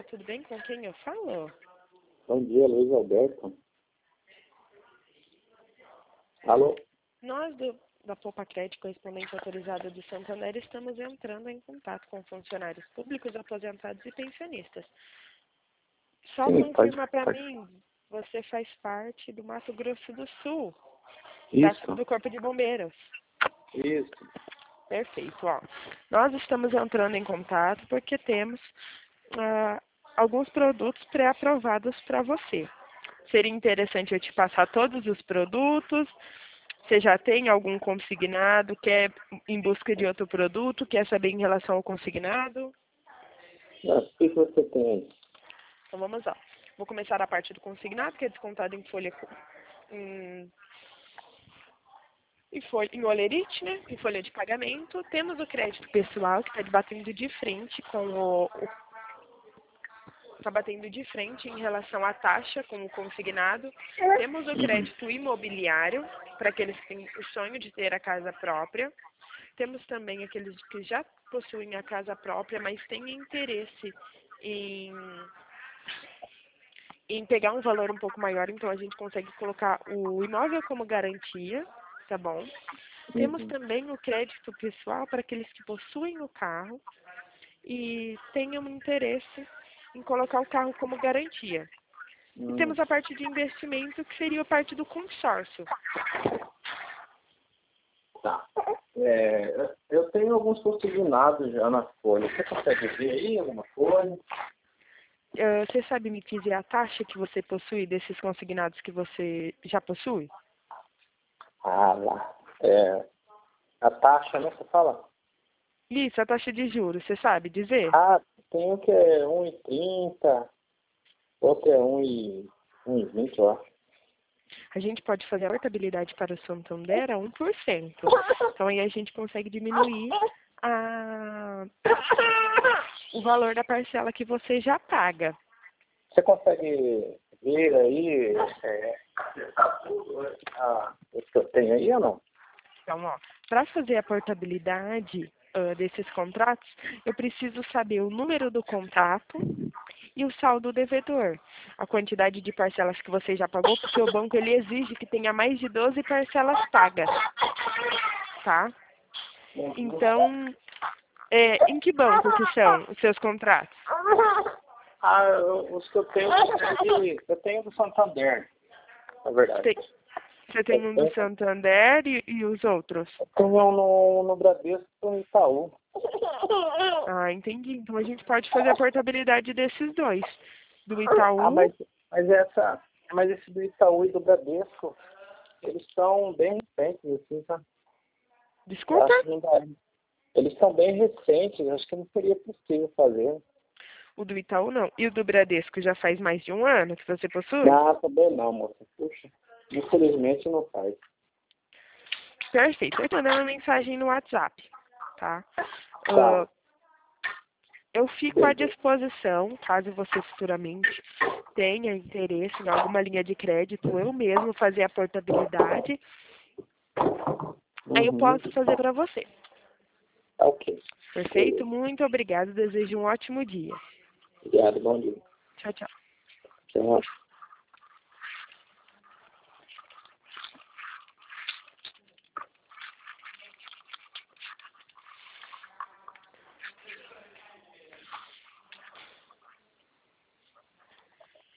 tudo bem? Com quem eu falo? Bom dia, Luiz Alberto. Alô? Nós da Poupa Crédito, correspondente autorizada do Santander, estamos entrando em contato com funcionários públicos, aposentados e pensionistas. Só Sim, confirma para pode. mim, você faz parte do Mato Grosso do Sul, Isso, do Corpo de Bombeiros. isso. Perfeito, ó. Nós estamos entrando em contato porque temos alguns produtos pré-aprovados para você. Seria interessante eu te passar todos os produtos. Você já tem algum consignado? Quer em busca de outro produto? Quer saber em relação ao consignado? O que você tem aí? Então vamos lá. Vou começar a parte do consignado, que é descontado em folha em olerite, né? Em folha de pagamento. Temos o crédito pessoal, que está batendo de frente com está batendo de frente em relação à taxa com o consignado. Temos o crédito imobiliário, para aqueles que têm o sonho de ter a casa própria. Temos também aqueles que já possuem a casa própria, mas têm interesse em pegar um valor um pouco maior, então a gente consegue colocar o imóvel como garantia, tá bom? Temos também o crédito pessoal para aqueles que possuem o carro e tenham interesse em colocar o carro como garantia. E temos a parte de investimento, que seria a parte do consórcio. Tá. Eu tenho alguns consignados já na folha. Você consegue ver aí alguma coisa? Você sabe me dizer a taxa que você possui desses consignados que você já possui? Ah, lá. A taxa, né? Você fala? Isso, a taxa de juros, você sabe dizer? Ah, tem um que é 1,30, outro é 1,20, eu acho. A gente pode fazer a portabilidade para o Santander a 1%. Então aí a gente consegue diminuir o valor da parcela que você já paga. Você consegue ver aí o que eu tenho aí ou não? Então, ó, para fazer a portabilidade desses contratos, eu preciso saber o número do contrato e o saldo devedor, a quantidade de parcelas que você já pagou, porque o banco ele exige que tenha mais de 12 parcelas pagas, tá? Então, em que banco que são os seus contratos? Os que eu tenho, eu tenho do Santander, na verdade. Você tem um do Santander e os outros? Eu tenho um no Bradesco e no Itaú. Ah, entendi. Então a gente pode fazer a portabilidade desses dois. Do Itaú. Mas esse do Itaú e do Bradesco, eles são bem recentes, assim, tá? Desculpa? Eles são bem recentes, acho que não seria possível fazer. O do Itaú não. E o do Bradesco já faz mais de um ano que você possui? Não, também não, moça. Puxa, infelizmente não faz. Perfeito. Eu estou dando uma mensagem no WhatsApp, tá? Tá. Eu fico à disposição, caso você futuramente tenha interesse em alguma linha de crédito, eu mesmo fazer a portabilidade, aí eu posso fazer para você. Ok. Perfeito? Muito obrigada. Desejo um ótimo dia. Obrigado, bom dia. Tchau, tchau. Tchau.